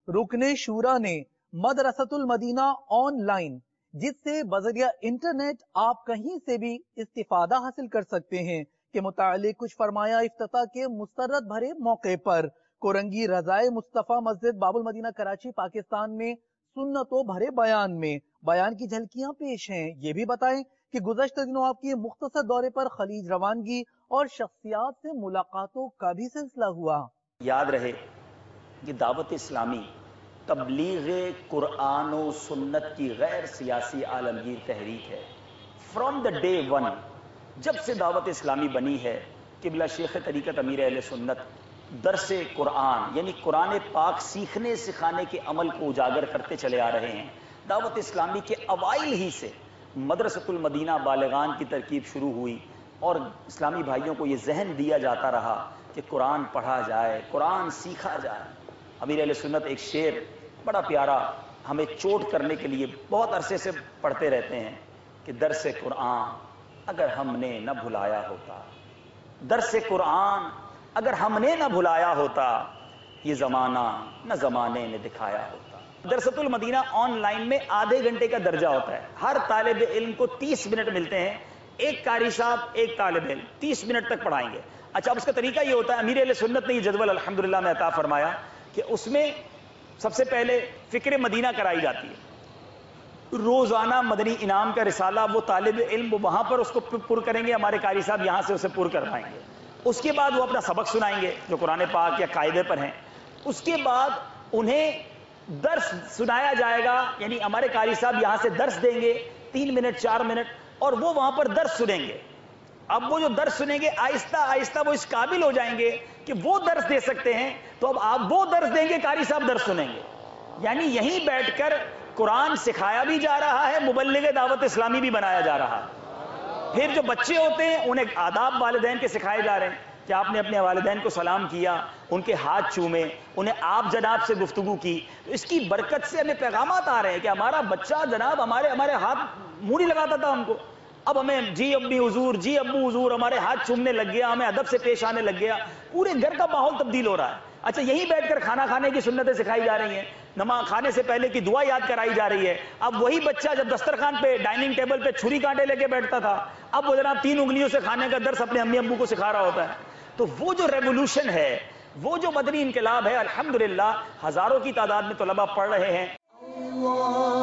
رکن شورا نے مدرسۃ المدینہ آن لائن، جس سے بذریعہ انٹرنیٹ آپ کہیں سے بھی استفادہ حاصل کر سکتے ہیں، کے متعلق کچھ فرمایا۔ افتتاح کے مسرت بھرے موقع پر کورنگی رضائے مصطفیٰ مسجد باب المدینہ کراچی پاکستان میں سنتوں بھرے بیان کی جھلکیاں پیش ہیں۔ یہ بھی بتائیں کہ گزشتہ دنوں آپ کی مختصر دورے پر خلیج روانگی اور شخصیات سے ملاقاتوں کا بھی سلسلہ ہوا۔ یاد رہے کہ دعوت اسلامی تبلیغ قرآن و سنت کی غیر سیاسی عالمگیر تحریک ہے۔ فرام دا ڈے ون، جب سے دعوت اسلامی بنی ہے، قبلہ شیخ طریقت امیر اہل سنت درس قرآن یعنی قرآن پاک سیکھنے سکھانے کے عمل کو اجاگر کرتے چلے آ رہے ہیں۔ دعوت اسلامی کے اوائل ہی سے مدرسۃ المدینہ بالغان کی ترکیب شروع ہوئی اور اسلامی بھائیوں کو یہ ذہن دیا جاتا رہا کہ قرآن پڑھا جائے، قرآن سیکھا جائے۔ امیر اہل سنت ایک شعر بڑا پیارا ہمیں چوٹ کرنے کے لیے بہت عرصے سے پڑھتے رہتے ہیں کہ درس قرآن اگر ہم نے نہ بھلایا ہوتا، درس قرآن اگر ہم نے نہ بھلایا ہوتا، یہ زمانہ نہ زمانے نے دکھایا ہوتا۔ مدرسۃ المدینہ آن لائن میں آدھے گھنٹے کا درجہ ہوتا ہے، ہر طالب علم کو 30 منٹ ملتے ہیں، ایک قاری صاحب ایک طالب علم 30 منٹ تک پڑھائیں گے۔ اچھا، اب اس کا طریقہ یہ ہوتا ہے، امیر اہل سنت نے یہ جدول الحمدللہ میں عطا فرمایا کہ اس میں سب سے پہلے فکر مدینہ کرائی جاتی ہے، روزانہ مدنی انعام کا رسالہ وہ طالب علم وہ وہاں پر اس کو پر کریں گے، ہمارے قاری صاحب یہاں سے اسے پر کروائیں گے۔ اس کے بعد وہ اپنا سبق سنائیں گے جو قرآن پاک یا قاعدے پر ہیں۔ اس کے بعد انہیں درس سنایا جائے گا، یعنی ہمارے قاری صاحب یہاں سے درس دیں گے 3 منٹ 4 منٹ، اور وہ وہاں پر درس سنیں گے۔ اب وہ جو درس سنیں گے آہستہ آہستہ وہ اس قابل ہو جائیں گے کہ وہ درس دے سکتے ہیں، تو اب آپ وہ درس دیں گے، قاری صاحب درس سنیں گے، یعنی یہیں بیٹھ کر قرآن سکھایا بھی جا رہا ہے، مبلغ دعوت اسلامی بھی بنایا جا رہا ہے۔ پھر جو بچے ہوتے ہیں انہیں آداب والدین کے سکھائے جا رہے ہیں کہ آپ نے اپنے والدین کو سلام کیا، ان کے ہاتھ چومے، انہیں آپ جناب سے گفتگو کی۔ تو اس کی برکت سے ہمیں پیغامات آ رہے ہیں کہ ہمارا بچہ جناب ہمارے ہاتھ منہ نہیں لگاتا تھا ہم کو، اب ہمیں جی امی حضور، جی ابو حضور، ہمارے ہاتھ چومنے لگ گیا، ہمیں ادب سے پیش آنے لگ گیا، پورے گھر کا ماحول تبدیل ہو رہا ہے۔ اچھا، یہیں بیٹھ کر کھانا کھانے کی سنتیں سکھائی جا رہی ہیں، نماز کھانے سے پہلے کی دعا یاد کرائی جا رہی ہے۔ اب وہی بچہ جب دسترخوان پہ ڈائننگ ٹیبل پہ چھری کانٹے لے کے بیٹھتا تھا، اب وہ جناب 3 انگلیوں سے کھانے کا درس اپنے امی ابو کو سکھا رہا ہوتا ہے۔ تو وہ جو ریولوشن ہے، وہ جو مدنی انقلاب ہے، الحمدللہ ہزاروں کی تعداد میں طلباء پڑھ رہے ہیں۔